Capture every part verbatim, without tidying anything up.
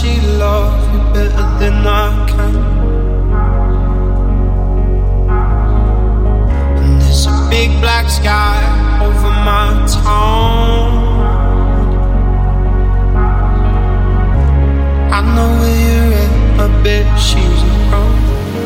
honestly love you better than I can. And there's a big black sky over my town. I know where you're at, my bed she's around.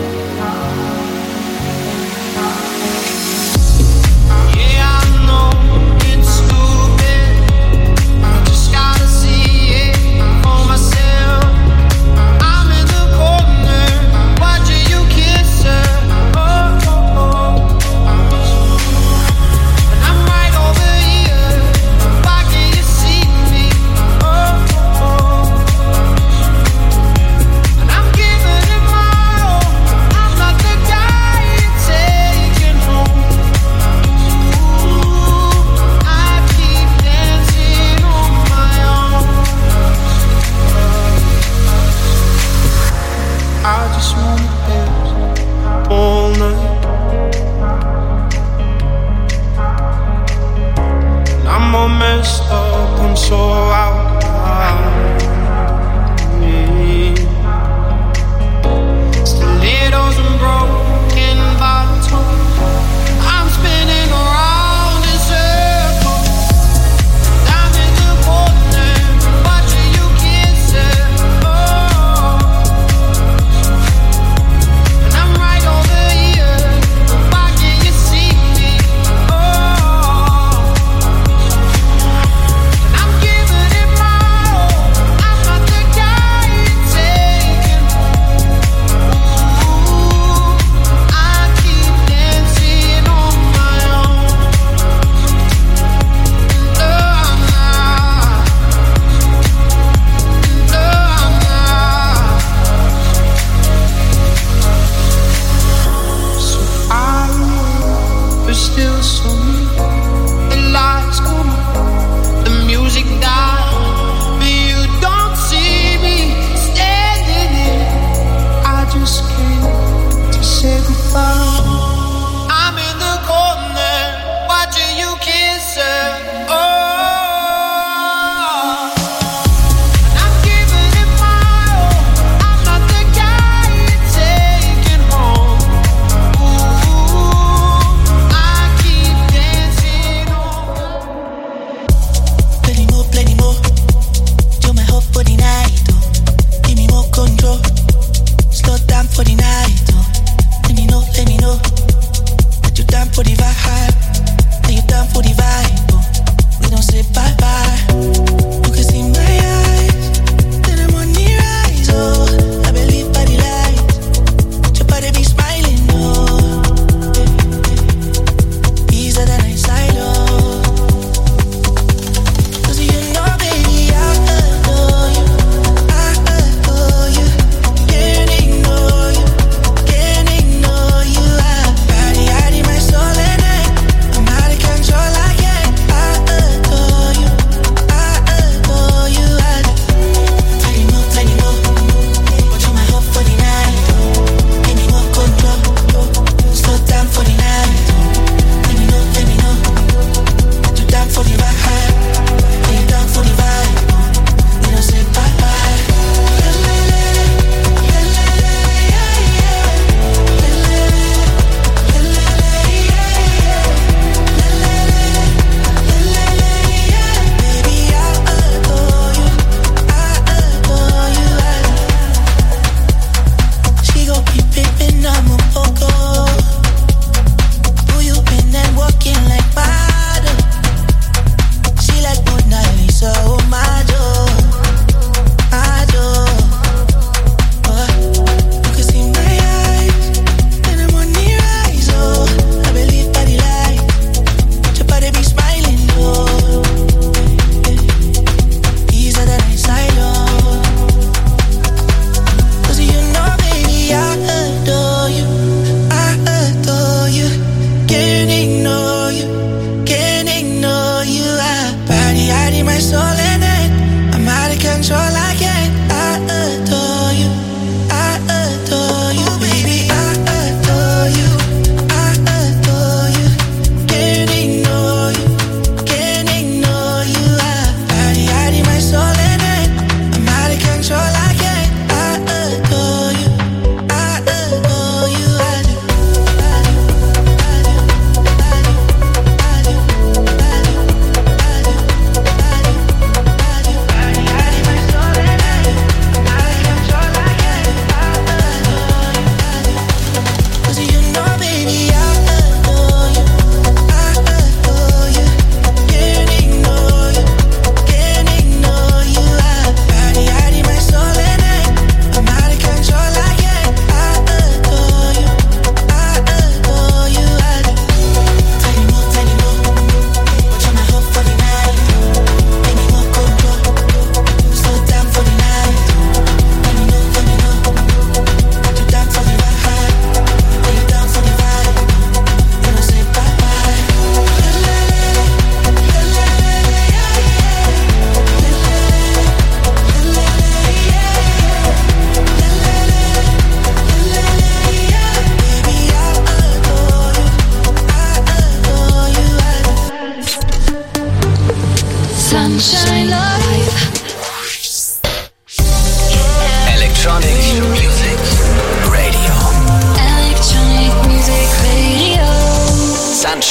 Yeah, I know it's stupid, I just gotta see it for myself. I'm in the corner, watching you kiss her. Oh, oh, oh. And I'm right over here,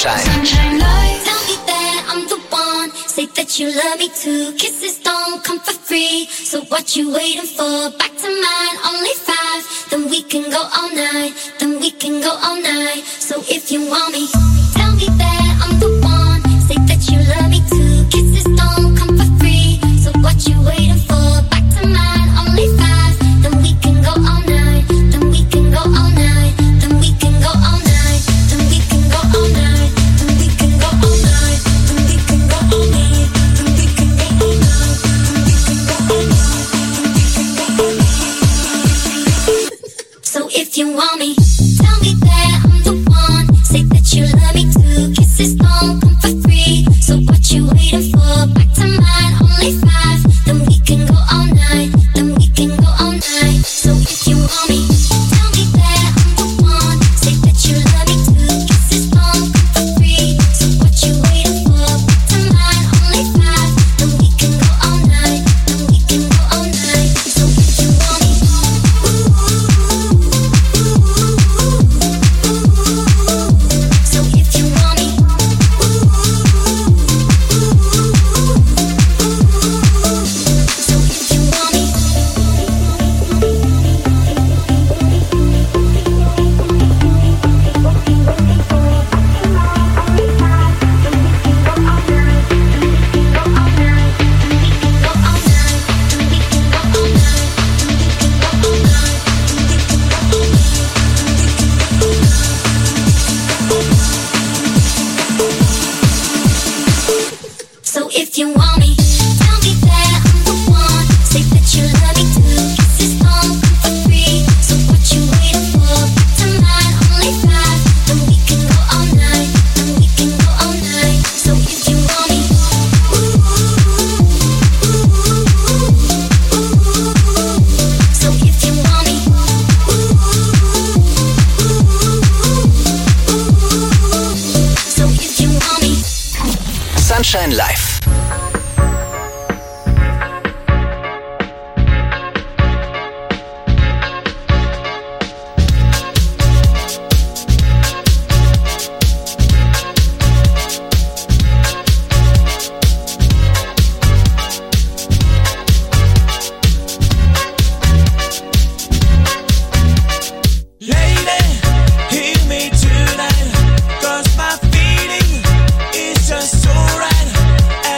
Sunshine. Sunshine light. Tell me that I'm the one. Say that you love me too. Kisses don't come for free. So what you waiting for? Back to mine, only five. Then we can go all night. Then we can go all night. So if you want me, tell me that I'm the one. Say that you love me too. Kisses don't come for free. So what you waiting for? Back to mine, only five. Then we can go all night. Then we can go all night. Then we can go all night. Then we can go all night. Then we can go all night. Then we can go all night. Then we can go all night. Then we can go all night. Then we can go all night. So if you want me, tell me that I'm the one. Say that you love me too. Kisses don't come for free. So what you waiting for? Back to mine, only five. Then we can go all night. Then we can go all night. So if you want me, tell me that I'm the one. Say that you love me too. Kisses don't come for free. So what you waiting for? Back to mine, only five. Then we can go all night. Then we can go all night. So if you want me, so if you want me, so if you want me. So if you want me, tell me that I'm the one. Say that you love me too. Kisses don't come for free. So what you waiting for? Back to mine, only five. Then we can go all night. Then we can go all night. So if you want me, so if you want me, so if you want me. Sunshine Live. Lady, hear me tonight, 'cause my feeling is just so right.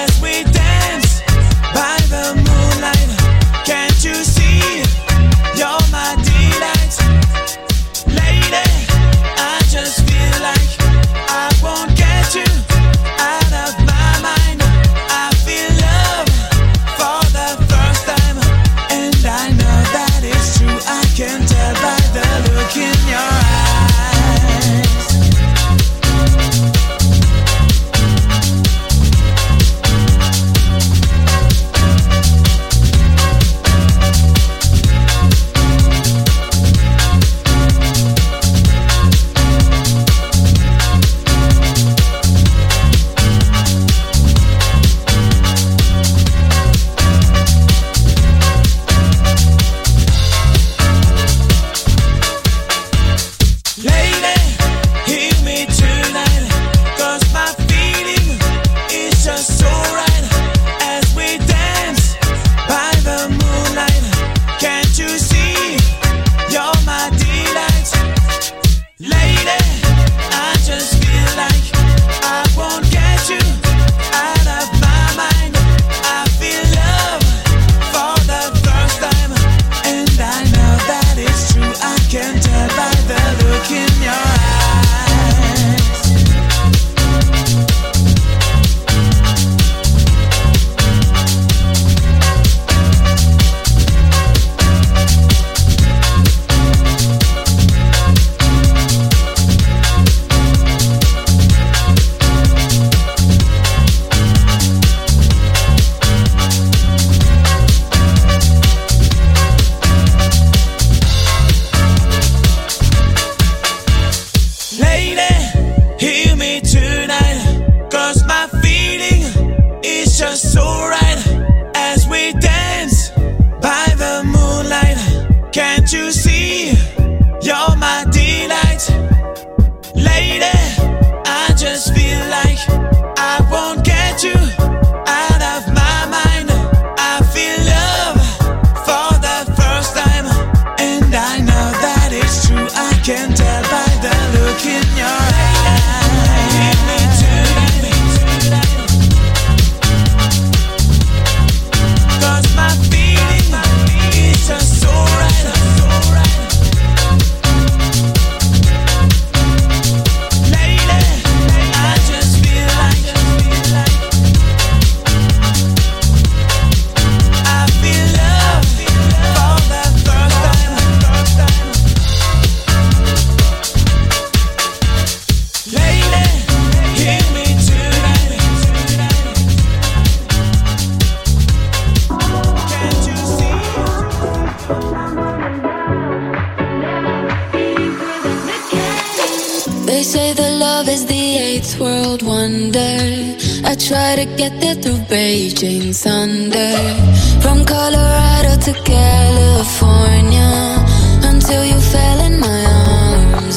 say that love is the eighth world wonder. I try to get there through Beijing thunder. From Colorado to California, until you fell in my arms.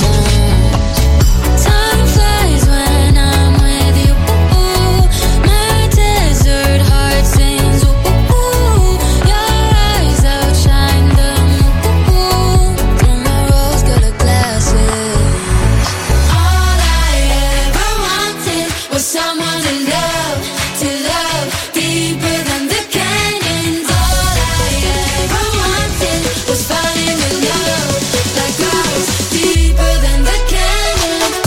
Time flies when I'm with you. My desert heart sings. Your eyes outshine the moon through my rose-colored glasses. All I ever wanted was someone to love, to love deeper than the canyons. All I ever wanted was falling in love like ours, deeper than the canyons.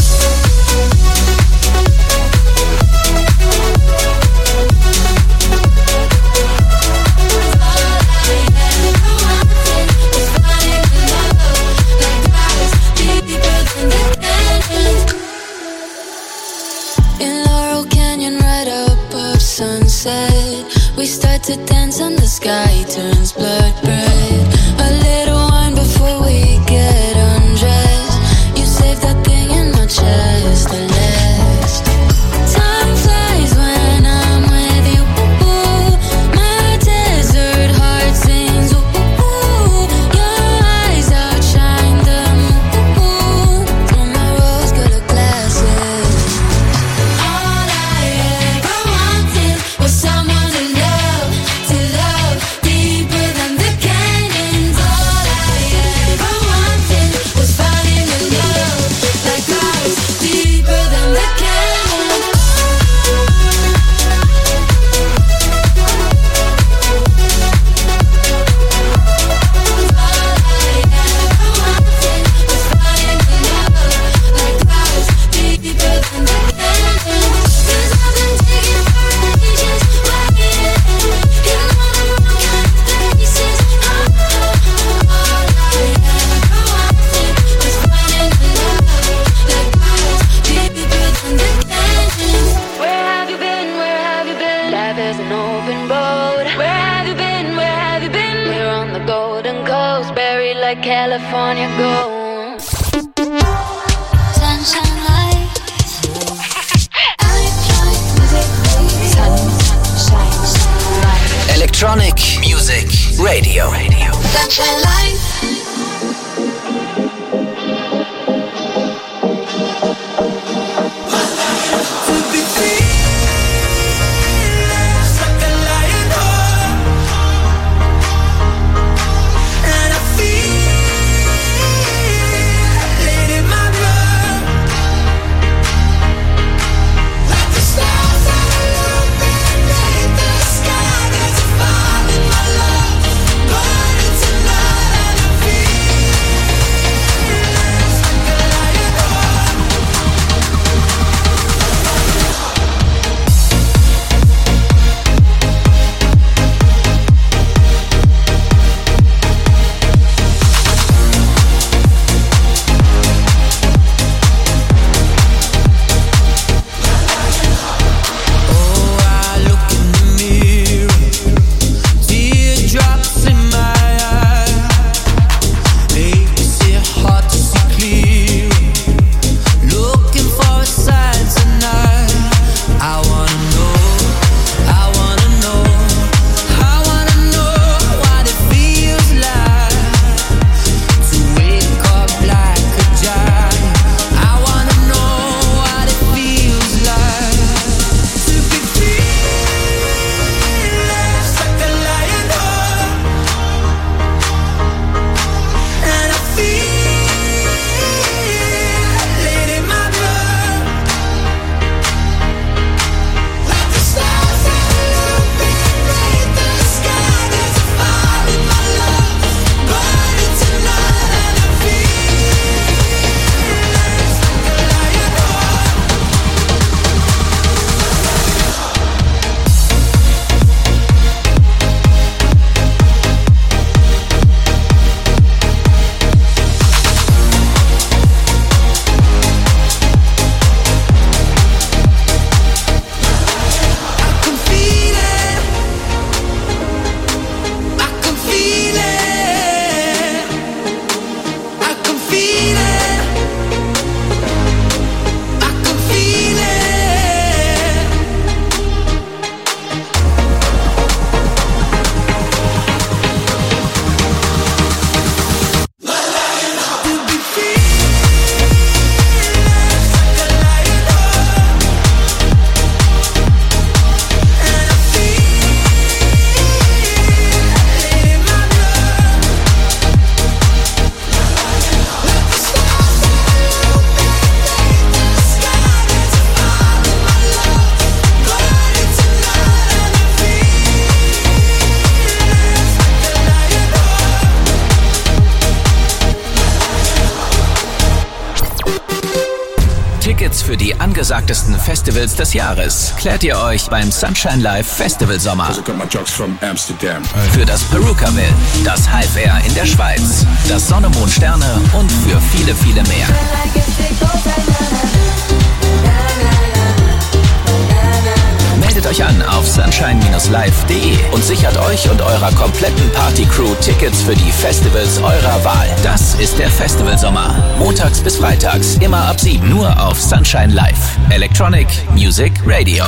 All I ever wanted was falling in love like ours, deeper than the canyons. In Laurel Canyon, right above sunset, we start to dance and the sky turns blood red. A little wine before we get undressed. You save that thing in my chest, the last. Time flies when I'm with you. My desert heart sings. Your eyes outshine the moon through my rose-colored glasses. All I ever wanted was someone to love, to love deeper than the canyons. All I ever wanted was falling in love like ours, deeper than the canyons. All I ever wanted was falling in love like ours, deeper than the canyons. 'Cause I've been taking for ages, waiting in all the wrong kind of places. Oh, all I ever wanted was falling in love like ours, deeper than the canyons. Where have you been? Where have you been? Life is an open road. Where have you been? Where have you been? We're on the Golden Coast, buried like California gold. Sunshine light. Electronic Music Radio. Sunshine light. Tonight Tickets für die angesagtesten Festivals des Jahres klärt ihr euch beim Sunshine Live Festival Sommer. Für das Perukaville, das Hive Air in der Schweiz, das Sonne, Mond, Sterne und für viele, viele mehr. Meldet euch an auf sunshine Bindestrich live Punkt de und sichert euch und eurer kompletten Party-Crew Tickets für die Festivals eurer Wahl. Das ist der Festivalsommer. Montags bis freitags, immer ab sieben, nur auf Sunshine Live. Electronic Music Radio.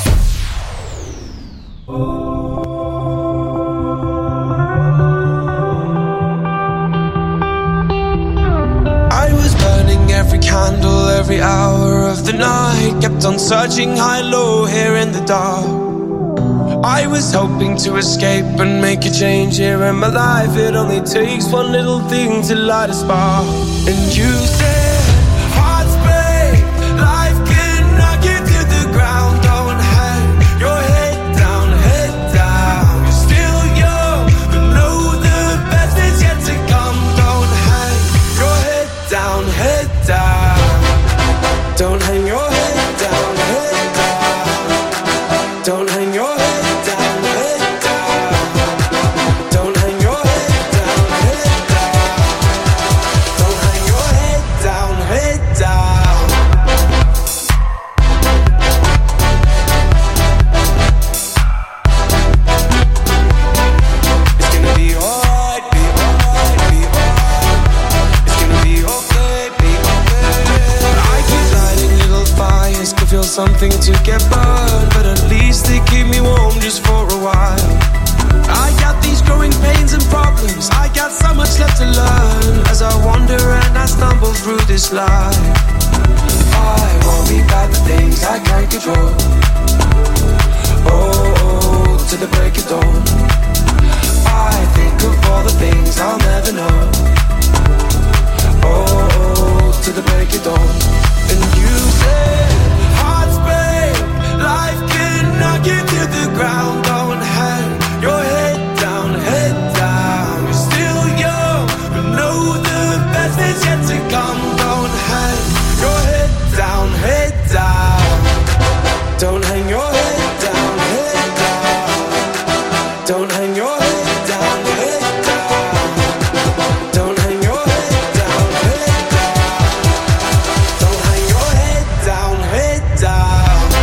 I was burning every candle, every hour of the night. Kept on searching high, low, here in the dark. I was hoping to escape and make a change here in my life. It only takes one little thing to light a spark. And you said, hearts break, life can knock you to the ground. Don't hang your head down, head down. You're still young, but know the best is yet to come. Don't hang your head down, head down. Don't hang your head down, head down. Don't hang your head. Something to get burned, but at least they keep me warm just for a while. I got these growing pains and problems, I got so much left to learn. As I wander and I stumble through this life, I worry about the things I can't control. Oh, oh, to the break of dawn, I think of all the things I'll never know. Oh, oh, to the break of dawn. And you said, life can knock you to the ground. Don't hang your head down, head down. You're still young, but know the best is yet to come. Don't hang your head down, head down. Don't hang your head down, head down. Don't hang your head down, head down. Don't hang your head down, head down. Don't hang your head down, head down.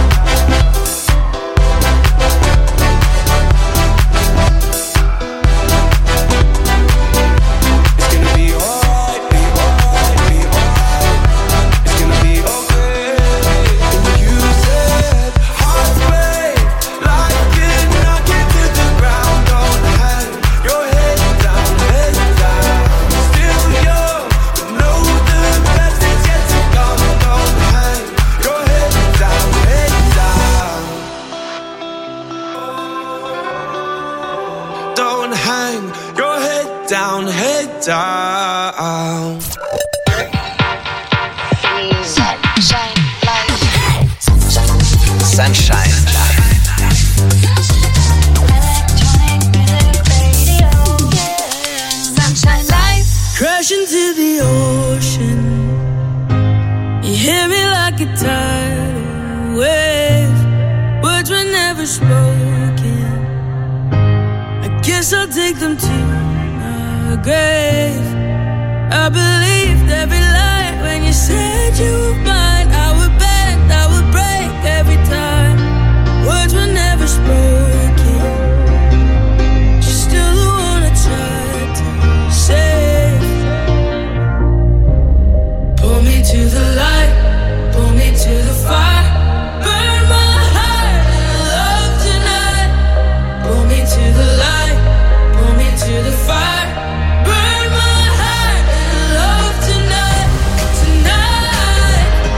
Down, head down. Sunshine Life. Sunshine Sunshine Life. Crash into the ocean. You hear me like a tidal wave. Words were never spoken. I guess I'll take them to grave. I believed every lie when you said you were mine. I would bend, I would break every time. Words were never spoken. You're still the one I tried to save. Pull me to the light, pull me to the fire. Burn my heart in love tonight. Pull me to the light, pull me to the fire. Burn my heart in love tonight, tonight.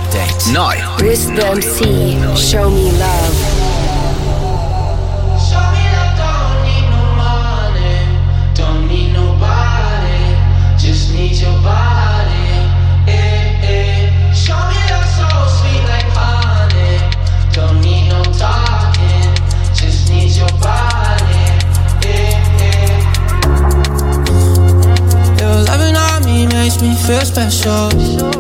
Update. Neu. With the M C, Show Me Love. Makes me feel special.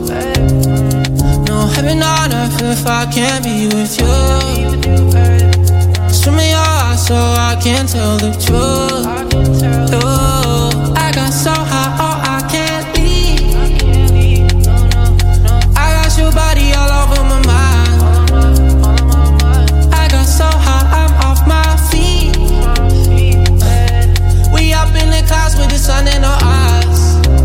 No heaven on earth if I can't be with you. Swim in your eyes so I can tell the truth. Ooh, I got so high, oh I can't leave. I got your body all over my mind. I got so high, I'm off my feet. We up in the clouds with the sun in our eyes.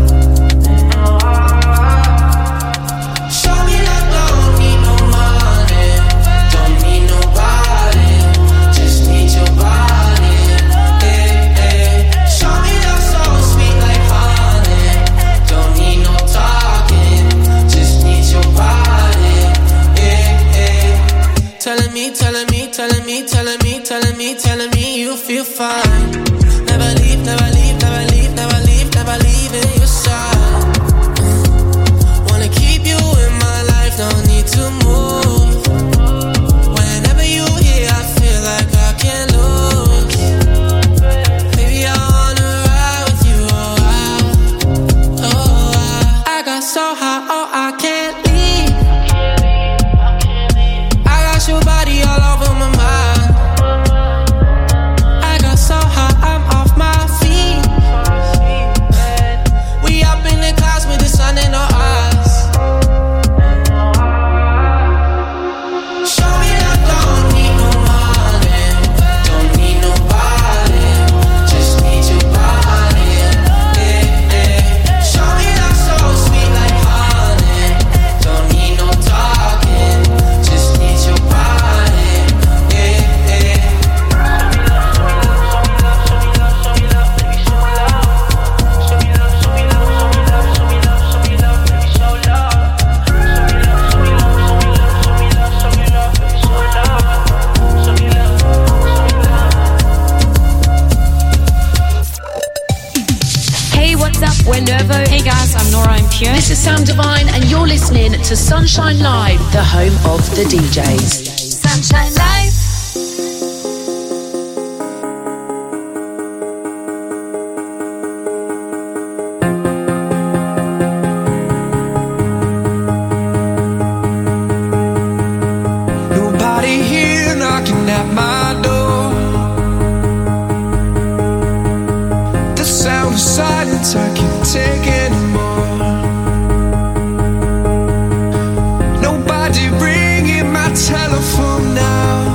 Telling me, telling me, telling me, telling me, telling me you feel fine. Never leave, never leave, never leave, never leave, never leave in your side. Wanna keep you in my life, no need to move. Whenever you here, I feel like I can't lose. Baby, I wanna ride with you, oh I, oh I. I got so high, oh I can't leave. I got your body all over my mind. I got so high, I'm off my feet. We up in the clouds with the sun in our eyes. Show me that don't need no money, don't need nobody, just need your body. Yeah, yeah. Show me that so sweet like honey, don't need no talking, just need your body. Yeah, yeah. Hey, what's up? We're Nervo. Hey guys, I'm Nora En Pure. This is Sam Divine, and you're listening to Sunshine Live, the home of the D Js. Sunshine Live. Nobody here knocking at my door. The sound of silence I can't take anymore. Nobody ringing my telephone now.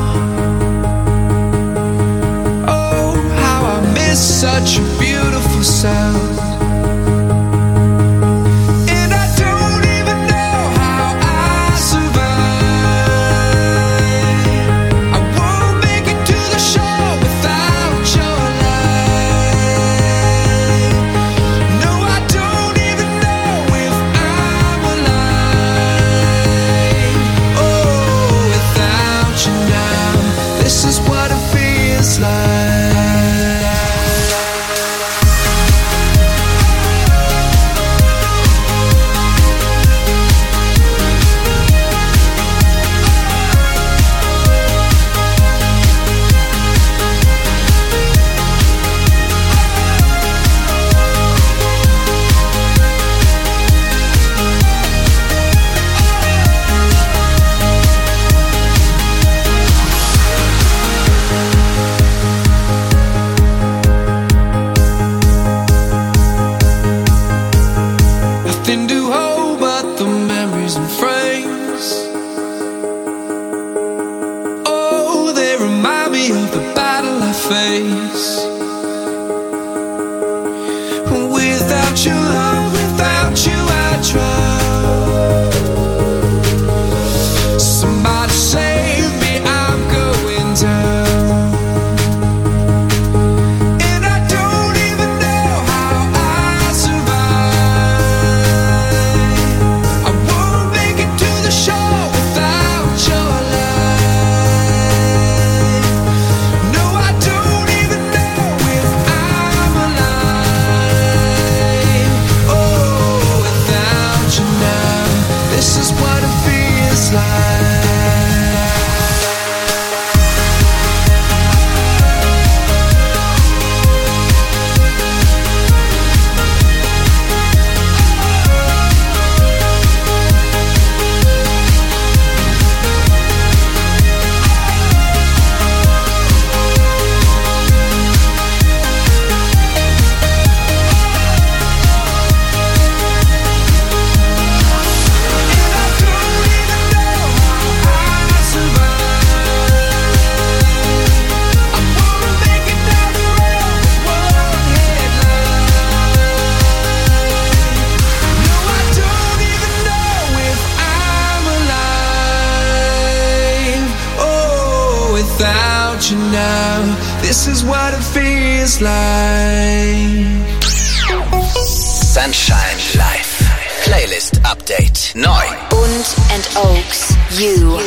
want you now. This is what it feels like. Sunshine Live. Playlist Update. Neu. Und and Oaks. You.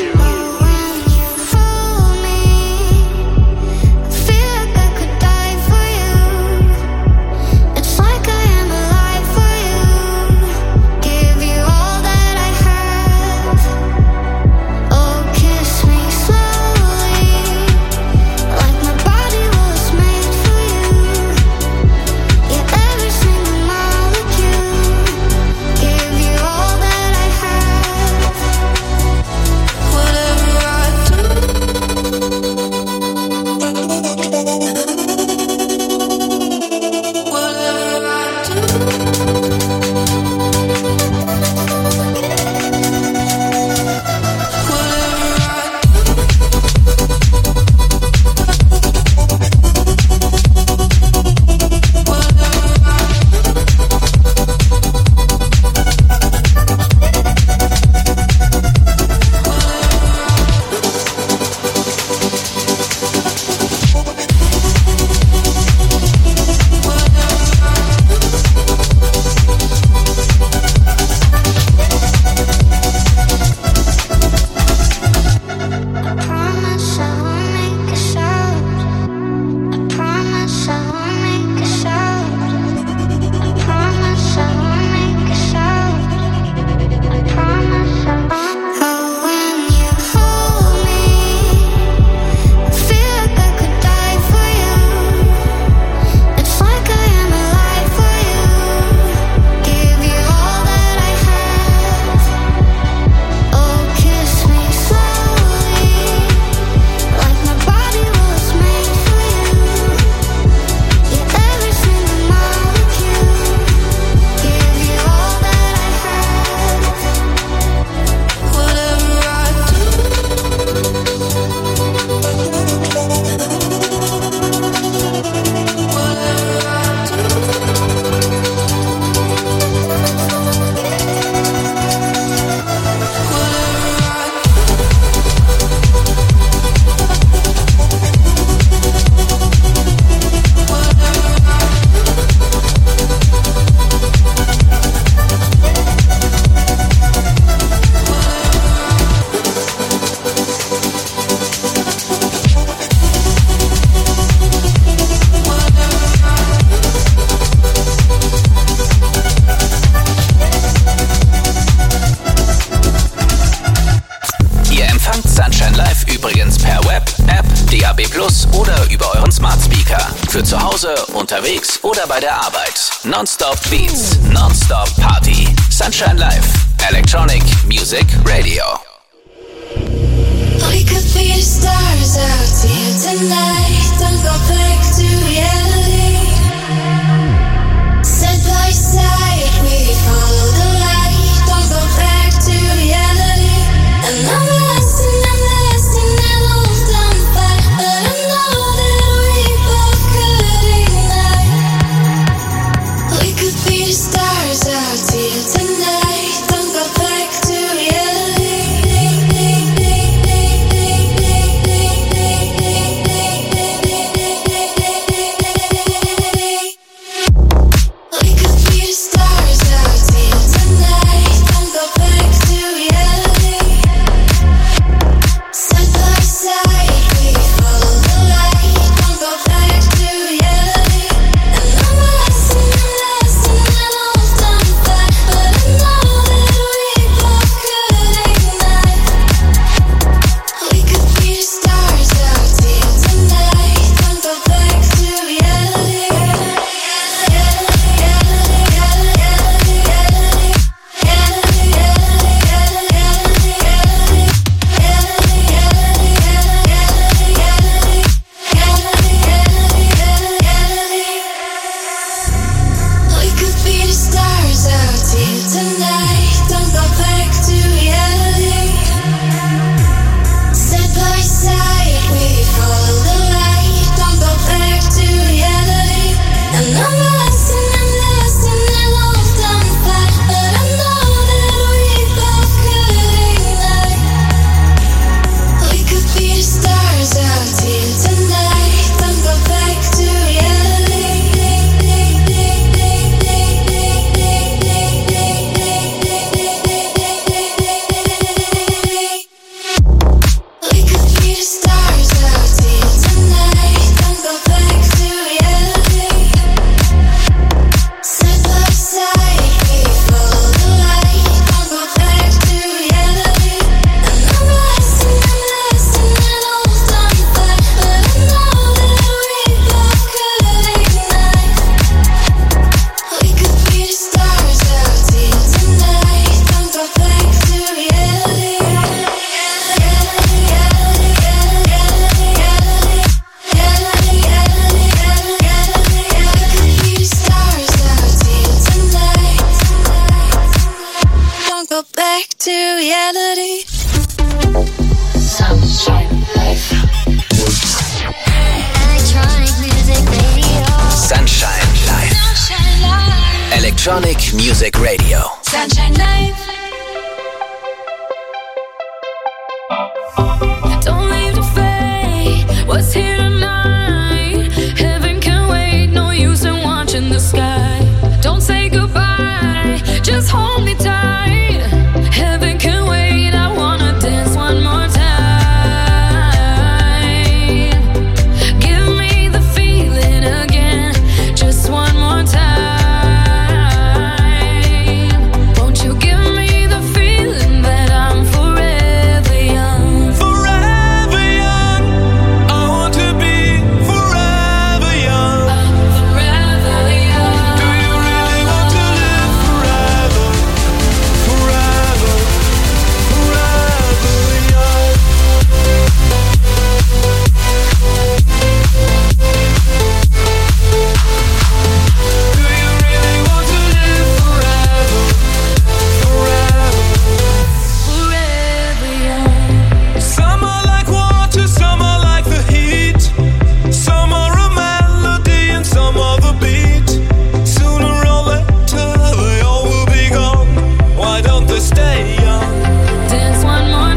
Unterwegs oder bei der Arbeit. Non-stop Beats, non-stop Party. Sunshine Live. Electronic Music Radio. We could be the stars out here tonight. Don't go back to reality. Side by side, we follow the light. Don't go back to reality. And I'm lasting, I'm lasting, and hold on fire. But I know that we both could ignite. We could be the stars out here tonight. Don't go back to reality. to reality. Sunshine Life. Electronic music radio. Sunshine Life. Sunshine Life. Electronic Music Radio. Sunshine Life. Don't leave the fate. What's here tonight? Heaven can wait. No use in watching the sky. Don't say goodbye. Just hold me tight. Heaven can wait. I wanna dance one more time. Give me the feeling again. Just one more time. Won't you give me the feeling that I'm forever young? Forever young. I want to be forever young. I'm forever young. Do you really want to live forever? Forever, forever young. Do you really want to live forever? Forever. Forever young. Some are like water, some are like the heat. Some are a melody and some are the beat. Sooner or later they all will be gone. Why don't they stay young? Dance one more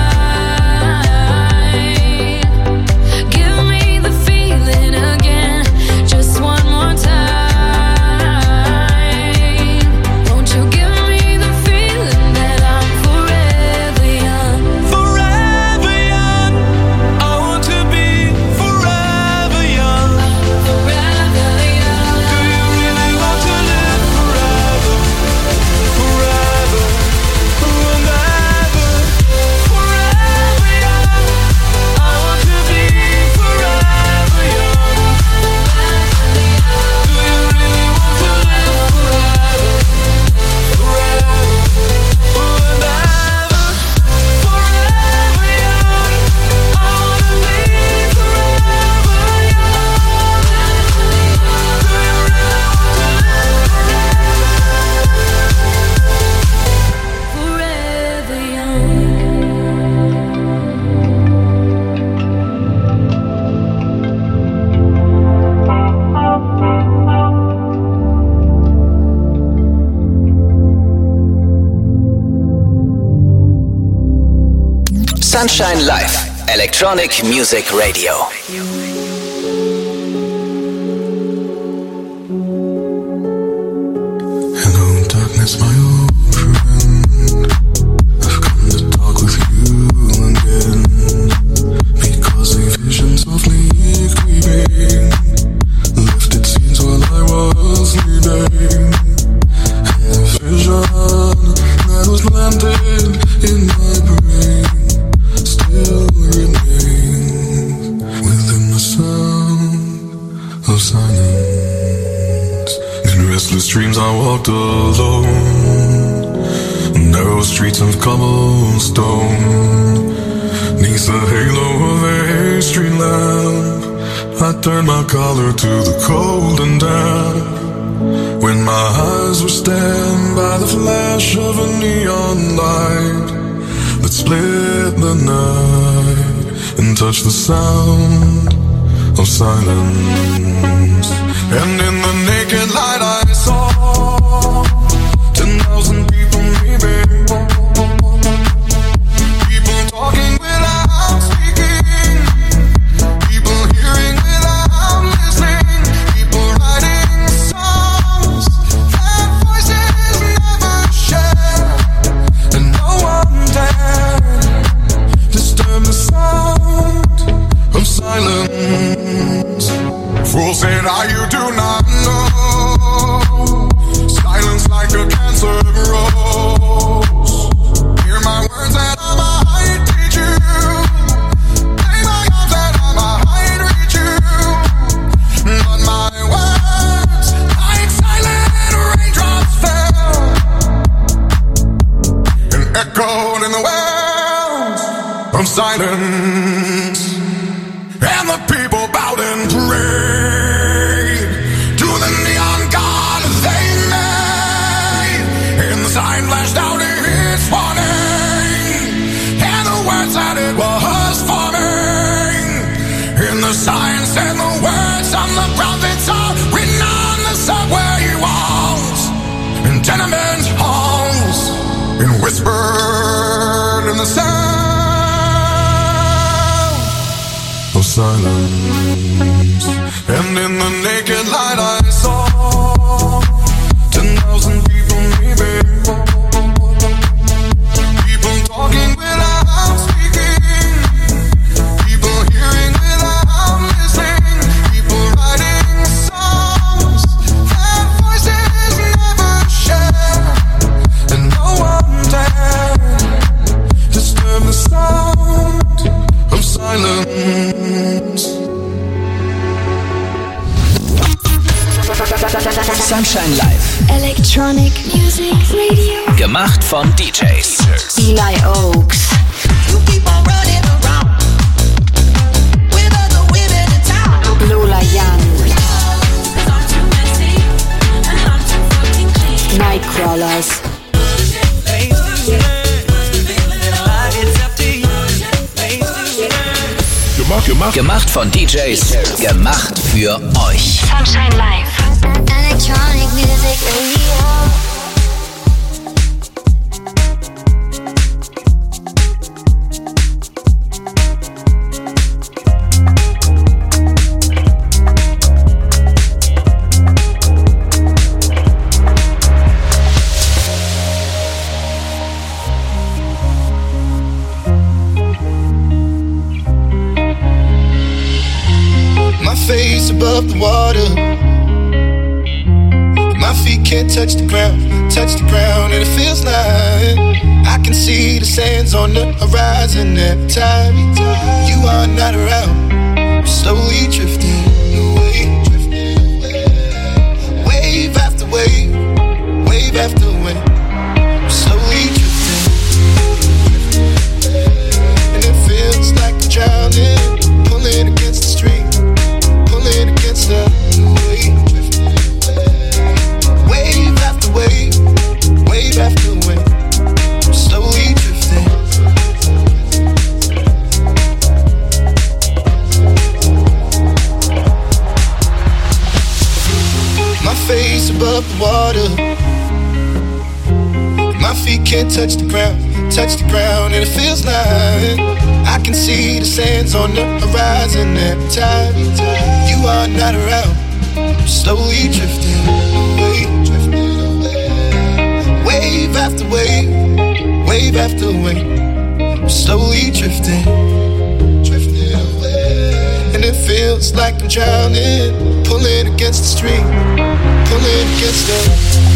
time. Give me the feeling again. Just one more time. Won't you give me the feeling that I'm forever young? Forever young. I want to be forever young. Forever young. Do you really want to live forever? Forever, forever, forever young. I want to be forever young. Do you really want to live forever? Forever, forever, forever young. I want to be forever young. Forever Sunshine Life. Electronic Music Radio. Hello, darkness, my old friend. I've come to talk with you again. Because a vision softly creeping lifted scenes while I was sleeping. And a vision that was planted in my brain still remains within the sound of silence. In restless dreams I walked alone, narrow streets of cobblestone. Neath the halo of a street lamp, I turned my collar to the cold and damp. When my eyes were stabbed by the flash of a neon light that split the night and touched the sound of silence. And in the naked light I saw ten thousand people, maybe more. People talking without speaking, people hearing without listening, people writing songs that voices never share, and no one dared disturb the sound of silence. Fools said, "Ah, you do not know. Silence like a cancer grows. Hear my words that I might teach you. Play my arms that I might reach you. But my words, like silent raindrops, fell and echoed in the wells of silence. And the people bowed and prayed to the neon god they made. And the sign flashed out its warning. and whispered in the sound of silence. And in the naked light I saw ten thousand people, maybe people talking without speaking, people hearing without listening, people writing songs that voices never share, and no one dared disturb the sound of silence. Sunshine Live. Electronic Music Radio. Gemacht von D Js. Eli Oaks. You keep on running around with other women in town. Lola Young. Nightcrawlers. Gemacht, gemacht. Gemacht von D Js. Gemacht für euch. Sunshine Live. Electronic Music Radio. Face above the water, my feet can't touch the ground, touch the ground, and it feels like I can see the sands on the horizon every time you are not around. I'm slowly drifting away, wave after wave, wave after wave. I'm slowly drifting, and it feels like I'm drowning, pulling against the stream. Against the wave, wave after wave, wave after wave, I'm slowly drifting. My face above the water, my feet can't touch the ground, touch the ground, and it feels like I can see the sands on the horizon every time you are not around. I'm slowly drifting away, drifting away. Wave after wave, wave after wave. I'm slowly drifting, drifting away. And it feels like I'm drowning, pulling against the stream, pulling against the.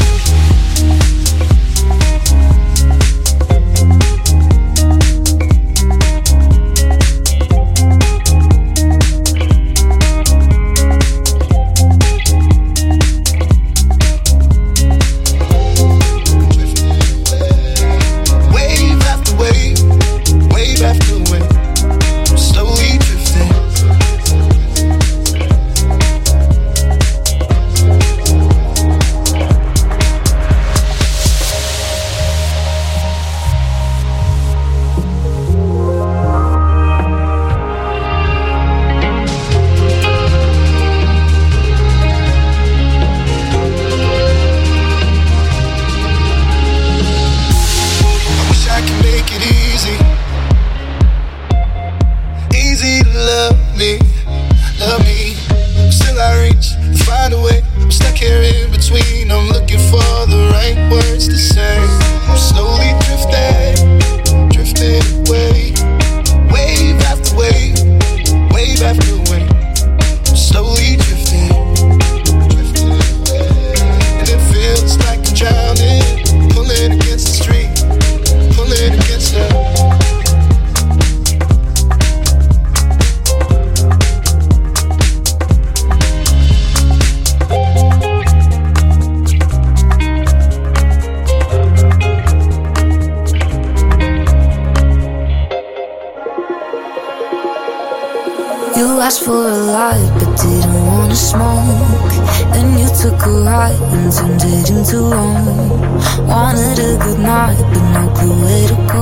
asked for a light but didn't wanna smoke. Then you took a right and turned it into wrong. Wanted a good night but no clue where to go.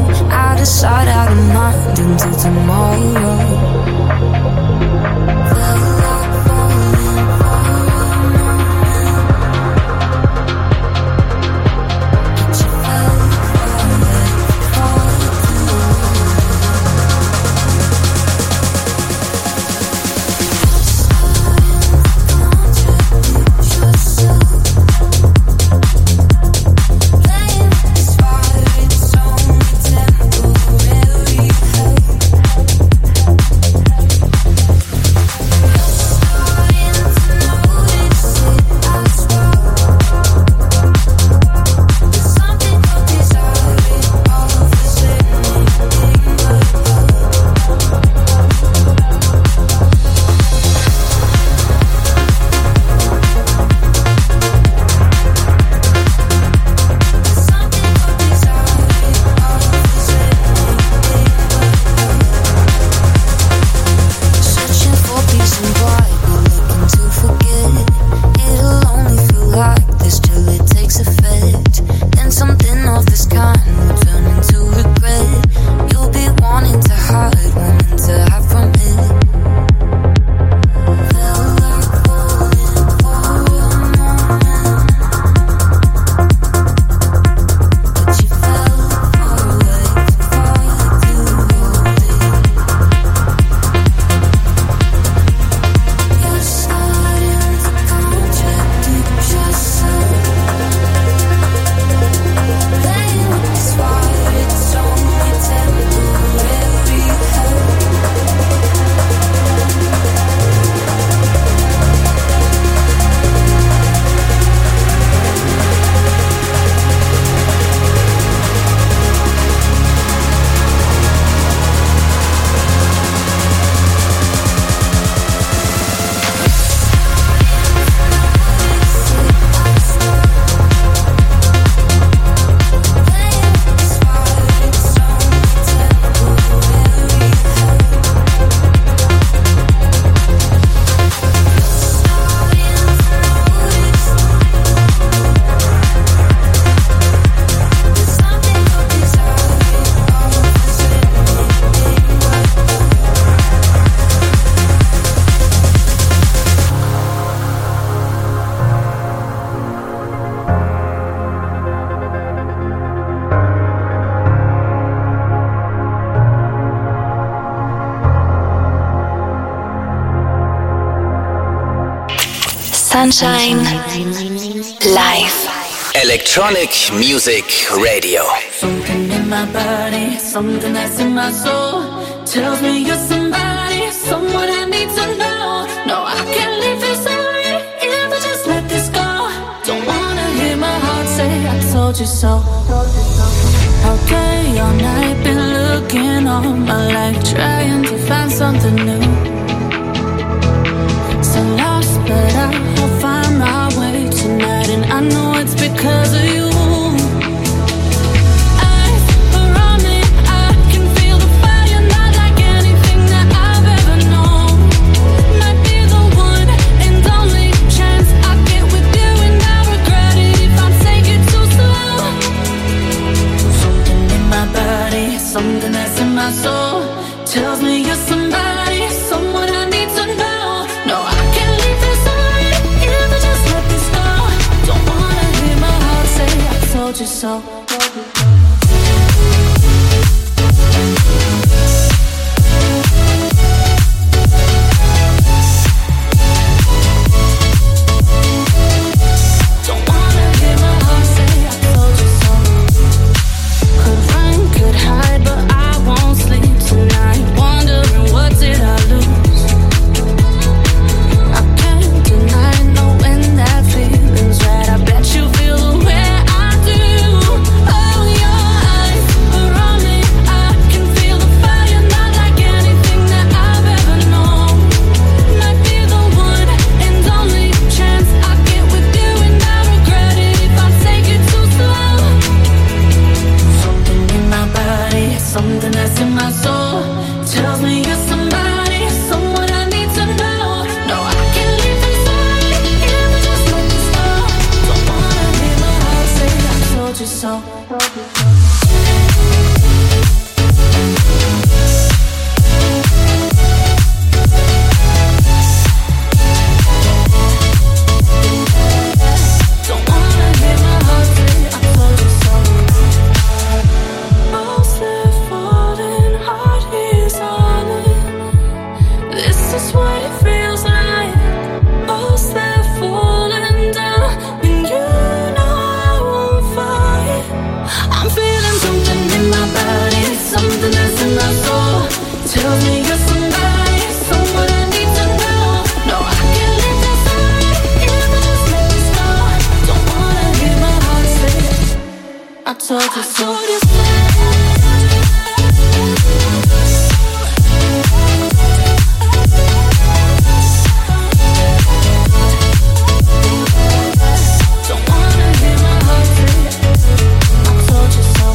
Out of sight, out of mind until tomorrow. Felt like falling for a moment, but you felt respect, then something of this kind will turn into regret. You'll be wanting to hide, wanting to hide from it. Felt like falling for a moment, but you fell far away, far too early. You're starting to contradict yourself. Playing with this fire, it's only temporary hell. Sunshine Live. Electronic Music Radio. Something in my body, something that's in my soul tells me you're somebody, someone I need to know. No, I can't leave this already if I just let this go. Don't wanna hear my heart say I told you so. All day, all night, been looking all my life, trying to find something new. So lost, but I'll find my way tonight, and I know it's because of you. Eyes around me, I can feel the fire, not like anything that I've ever known. Might be the one and only chance I get with you, and I regret it if I take it too slow. Something in my body, something that's in my soul tells me you're somebody, someone I need to know. No, I can't leave this already if I just let this go. Don't wanna hear my heart say I told you so. Don't wanna hear my heart say I told you so. Could run, could hide, but I won't sleep tonight, wondering what did I lose. I can't deny knowing that feeling's right. I bet you feel the way I do. Oh, your eyes around me, I can feel the fire, not like anything that I've ever known. Might be the one and only chance I get with you, and I regret it if I take it too slow. Something in my body, something that's in my soul tells me you're somebody, someone I need to know. No, I can't leave this already if I just let this go. Don't wanna hear my heart say I told you so. Don't wanna hear my heart say I told you so. Mostly falling, heart is on it. This is what it feels like. Mostly falling down, and you know I won't fight. I'm feeling something in my body, something that's in my soul tells me you're somebody, someone I need to know. No, I can't leave this already if I just let this go. Don't wanna hear my heart say I told you so. Don't wanna hear my heart say I told you so.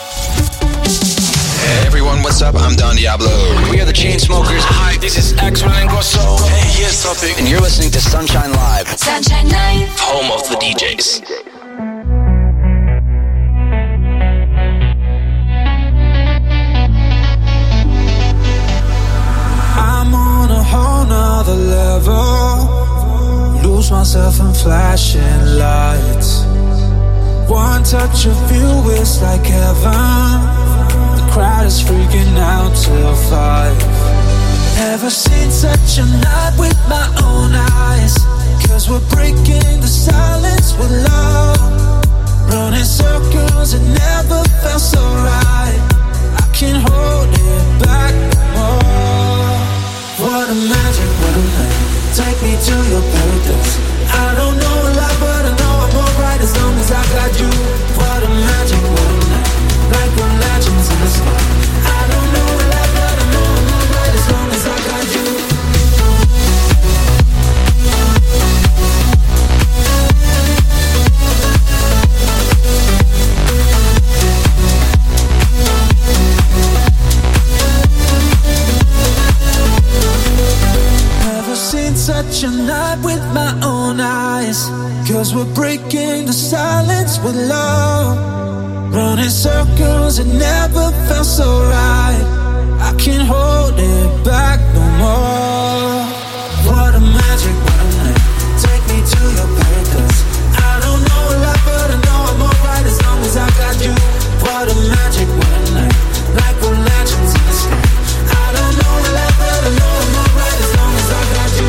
Hey everyone, what's up? I'm Don Diablo. We are the Chainsmokers. Hi, this is Axel and Grosso. Hey, here's something. And you're listening to Sunshine Live, Sunshine Live. home of the D Js. watch a view, it's like heaven. The crowd is freaking out till five. Never seen such a night with my own eyes. Cause we're breaking the silence with love. Running circles, it never felt so right. I can't hold it back no more. What a magic, what a night. Take me to your paradise. I don't know a lot, but I know I'm alright as long as I got you. What a magic, what a night. Like we're legends in the sky. I don't know a lot, but I know I'm alright as long as I got you. Such a night with my own eyes. Cause we're breaking the silence with love. Running circles, it never felt so right. I can't hold it back no more. What a magic, what a night. Take me to your paradise. I don't know a lot, but I know I'm alright as long as I got you. What a magic, what a night. Like we're legends in the sky. I don't know a lot, but I know I'm alright as long as I got you.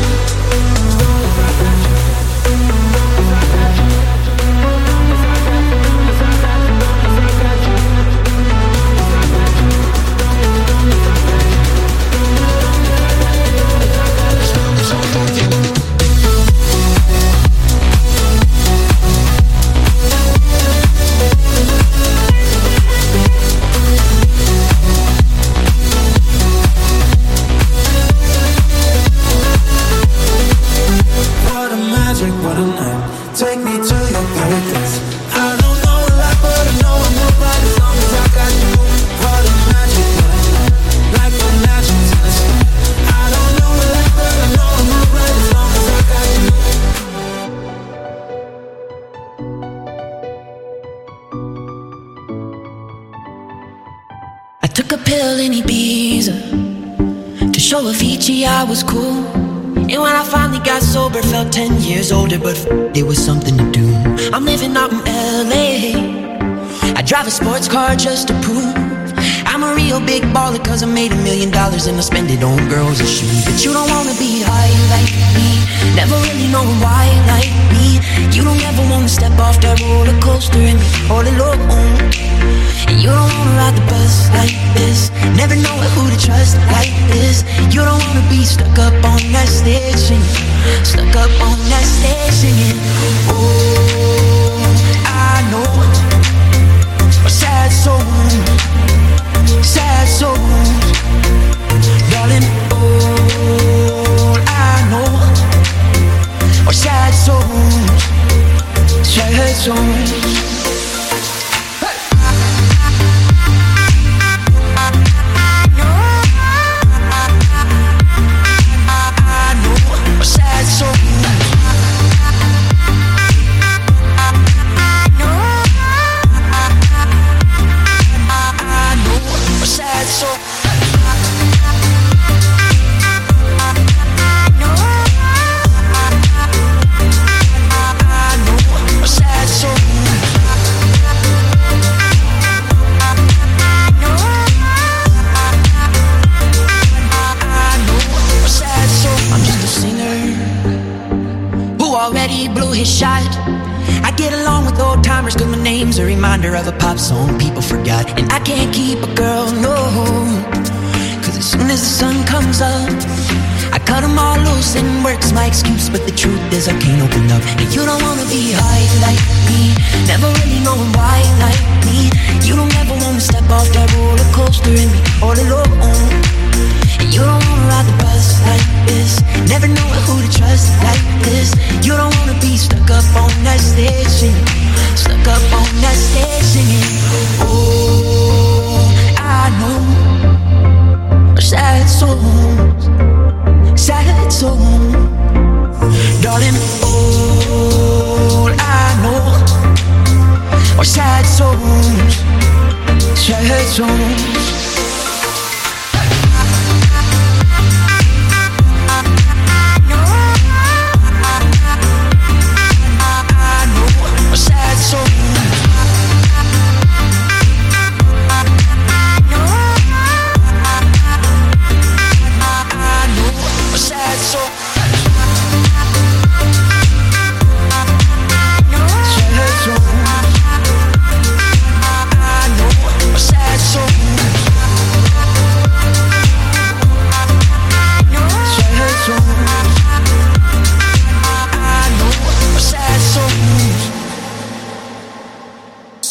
What a night. Take me to your paradise. I don't know a lot, but I know I'm alright as long as I got you. What a magic, what a night. Like the legends in the sky. I don't know a lot, but I know I'm alright as long as I got you. I took a pill in Ibiza to show Avicii I was cool. And when I finally got sober, felt ten years older, but f- there was something to do. I'm living out in L A. I drive a sports car just to prove I'm a real big baller, cause I made a million dollars and I spend it on girls and shoes. But you don't wanna be high like me, never really knowing why like me. You don't ever wanna step off that roller coaster and be all alone. And you don't wanna ride the bus like this, never know who to trust like this. You don't wanna be stuck up on that stage singing, stuck up on that stage singing. Oh, I know a sad soul, sad souls, darling. All I know are sad souls, sad souls. Name's a reminder of a pop song people forgot. And I can't keep a girl, no, cause as soon as the sun comes up, I cut them all loose and work's my excuse. But the truth is I can't open up. And you don't wanna be high like me, never really knowing why like me. You don't ever wanna step off that roller coaster and be all alone. And you don't wanna ride the bus like this, never know who to trust like this. You don't wanna be stuck up on that stage singing, stuck up on that stage singing. Oh, I know sad souls, sad souls, darling. All I know are sad souls, sad souls. Sad souls.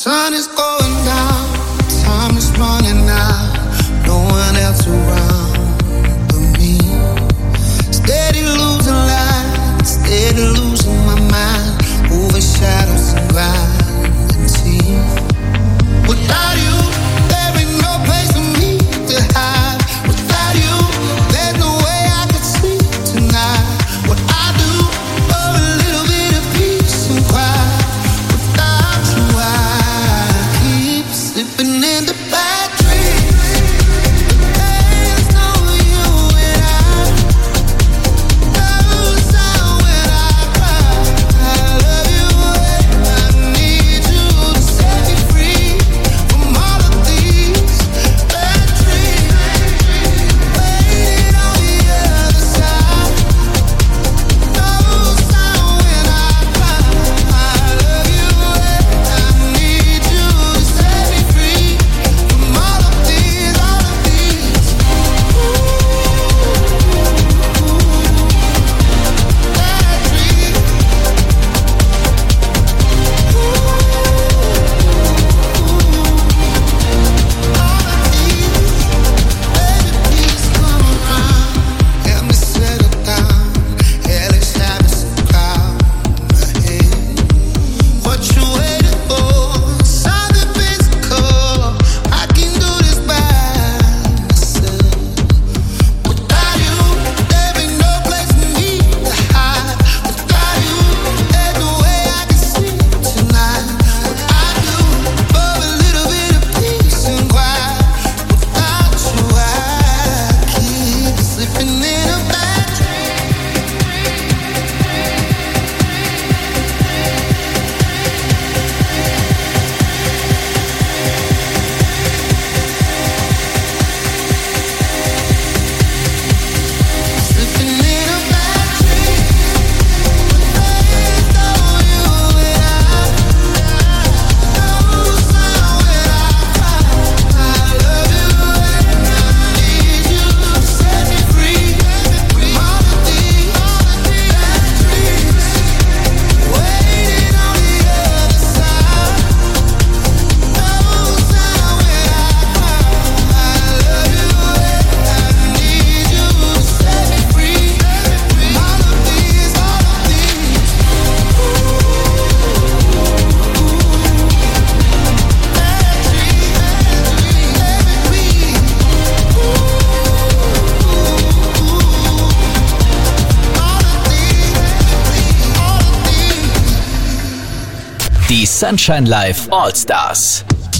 sun is going down, time is running out, no one else around but me. Steady losing light, steady losing my mind, over shadows and grind and teeth. Without you, there ain't no place for me to hide. Without you, there's no way I could sleep tonight. What I do for a little bit of peace and quiet. Without you, I keep slipping into bad dreams. There's no you and I. No sound when I cry. I love you and I need you to set me free from all of these bad dreams. Waiting on the other side. No sound when I cry. I love you and I need you to set me free from all of these, all of these. Bad dreams. Die Sunshine Live All-Stars.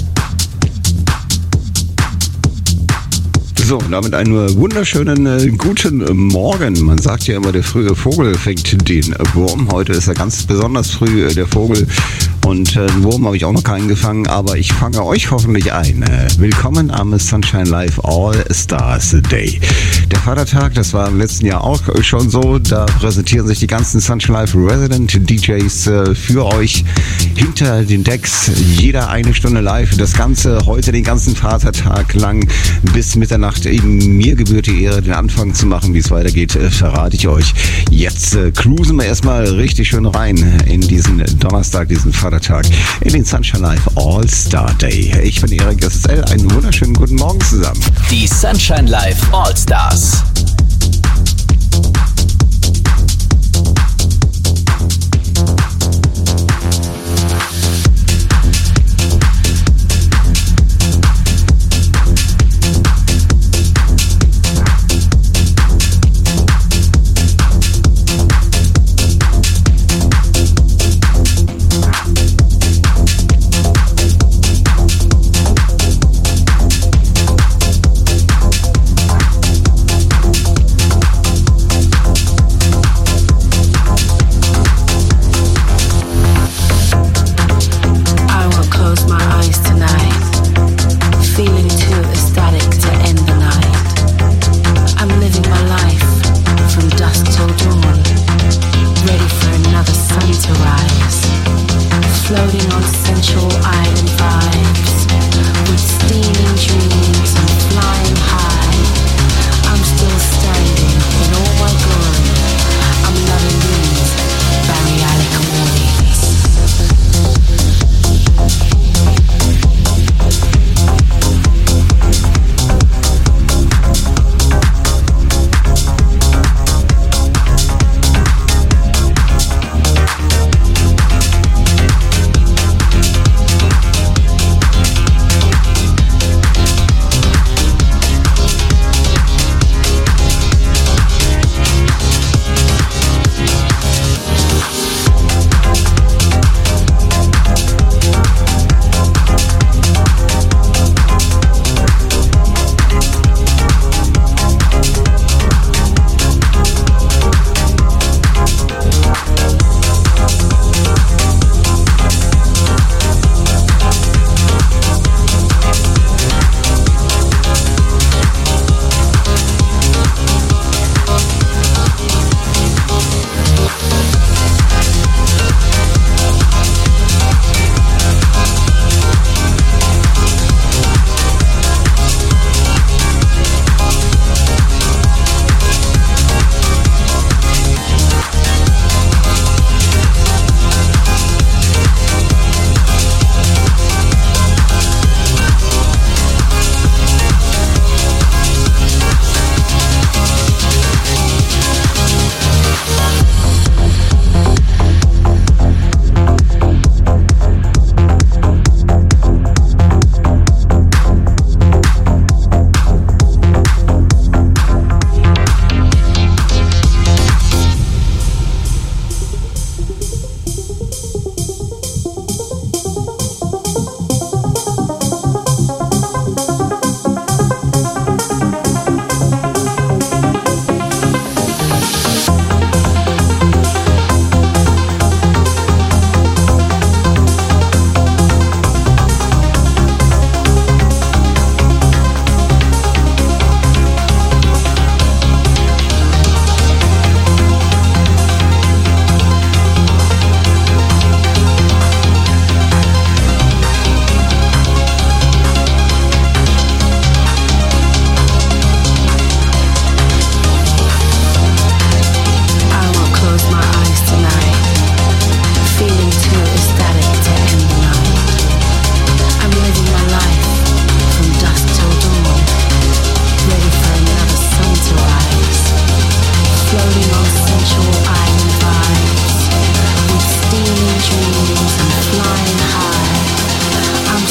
So, damit einen wunderschönen äh, guten Morgen. Man sagt ja immer, der frühe Vogel fängt den Wurm. Heute ist er ganz besonders früh, äh, der Vogel. Und äh, einen Wurm habe ich auch noch keinen gefangen, aber ich fange euch hoffentlich ein. Äh, willkommen am Sunshine Live All-Stars Day. Der Vatertag, das war im letzten Jahr auch schon so. Da präsentieren sich die ganzen Sunshine Live Resident D Js äh, für euch hinter den Decks. Jeder eine Stunde live. Das Ganze heute den ganzen Vatertag lang bis Mitternacht. Eben mir gebührt die Ehre, den Anfang zu machen. Wie es weitergeht, äh, verrate ich euch. Jetzt äh, cruisen wir erstmal richtig schön rein in diesen Donnerstag, diesen Vatertag, in den Sunshine Live All-Star Day. Ich bin Erik S S L. Einen wunderschönen guten Morgen zusammen. Die Sunshine Live All-Stars.